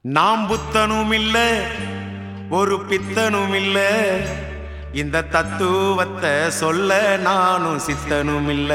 நாம் புத்தனும் இல்ல ஒரு பித்தனும் இல்ல இந்த தத்துவத்தை சொல்ல நானும் சித்தனும் இல்ல.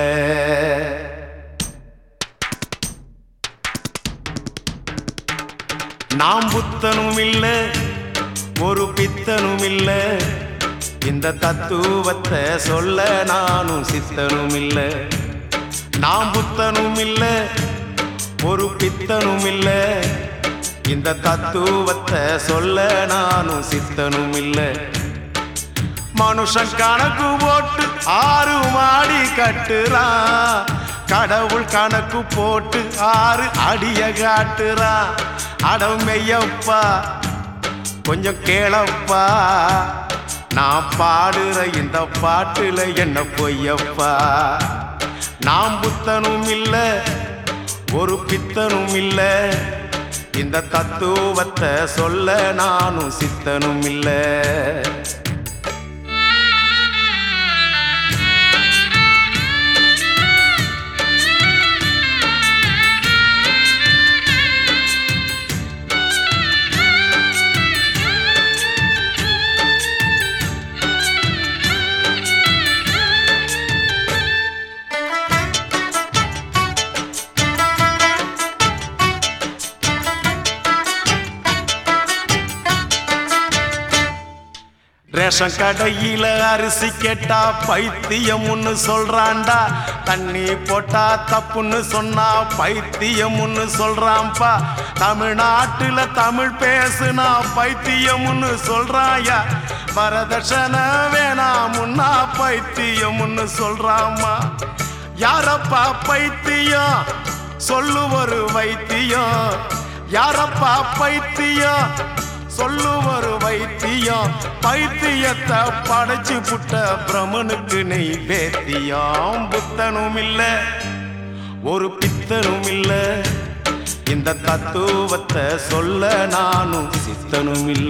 நாம் புத்தனும் இல்ல ஒரு பித்தனும் இல்ல இந்த தத்துவத்தை சொல்ல நானும் சித்தனும் இல்ல. நாம் புத்தனும் இல்ல ஒரு பித்தனும் இல்ல இந்த தத்துவத்தை சொல்ல நானும் சித்தனும் இல்ல. மனுஷன் கணக்கு போட்டு 6 மாடி கட்டுறான், கடவுள் கணக்கு போட்டு 6 அடிய காட்டுறான். அடமையப்பா கொஞ்சம் கேளப்பா, நான் பாடுற இந்த பாட்டுல என்ன பொய்யப்பா. நாம் புத்தனும் இல்ல ஒரு பித்தனும் இல்ல இந்த தத்துவத்தை சொல்ல நானும் சித்தனும் இல்ல. ரேஷன் கடையில அரிசி கேட்டா பைத்தியம்னு சொல்றான்டா, தண்ணி போட்டா தப்புன்னு சொன்னா பைத்தியம்னு சொல்றான்பா. தமிழ்நாட்டுல தமிழ் பேசுனா பைத்தியம்னு சொல்றாயா, வரதட்சணை வேணாமுன்னா பைத்தியம்னு சொல்றாமா. யாரப்பா பைத்தியம் சொல்லு ஒரு வைத்தியம், யாரப்பா பைத்தியம் சொல்லு ஒரு வைத்தியம். பைத்தியத்தை படைச்சு புட்ட பிரமனுக்கு நெய்வேத்தியம். புத்தனும் இல்ல ஒரு பித்தனும் இல்ல இந்த தத்துவத்தை சொல்ல நானும் சித்தனும் இல்ல.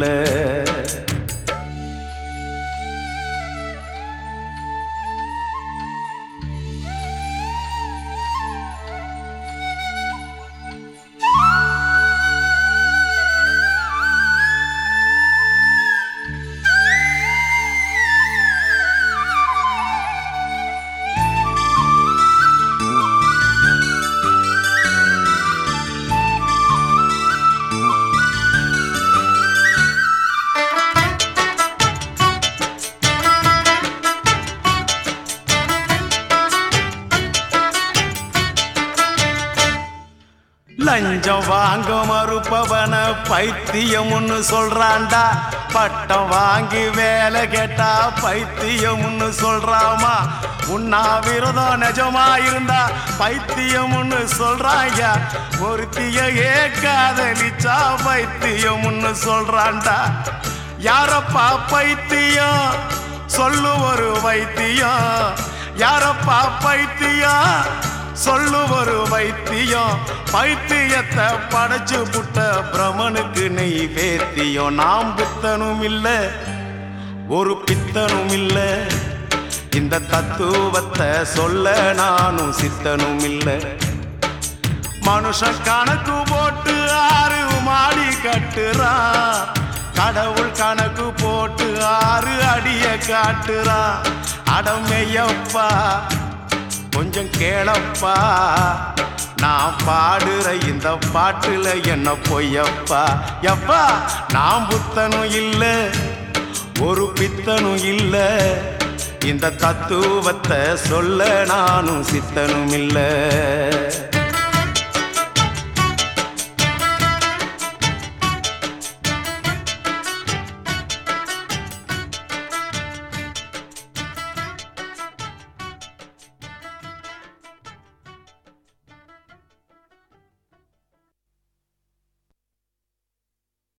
லஞ்சம் வாங்க மறுப்பவன பைத்தியம்னு சொல்றான்டா, பட்டம் வாங்கி வேலை கேட்டா பைத்தியம்னு சொல்றாமா. உண்ணாவிரதம் நிஜமா இருந்தா பைத்தியம்னு சொல்றாங்க, ஒருத்தியே காதலிச்சா பைத்தியம்னு சொல்றான்டா. யாரப்பா பைத்தியம் சொல்லு ஒரு வைத்தியம், யாரப்பா பைத்தியம் சொல்லு ஒரு வைத்தியம். பைத்தியத்தை படைச்சு புட்ட பிரமனுக்கு நெய்வேத்தியம். நாம் புத்தனும் இல்ல ஒரு பித்தனும் இல்ல இந்த தத்துவத்தை சொல்ல நானும் சித்தனும் இல்ல. மனுஷன் கணக்கு போட்டு 6 மாடி கட்டுறான், கடவுள் கணக்கு போட்டு 6 அடிய காட்டுறான். அடமையப்பா கொஞ்சம் கேளப்பா, நான் பாடுற இந்த பாட்டுல என்ன பொய்யப்பா. எப்பா நான் புத்தனும் இல்ல ஒரு பித்தனும் இல்ல இந்த தத்துவத்தை சொல்ல நானும் சித்தனும் இல்ல.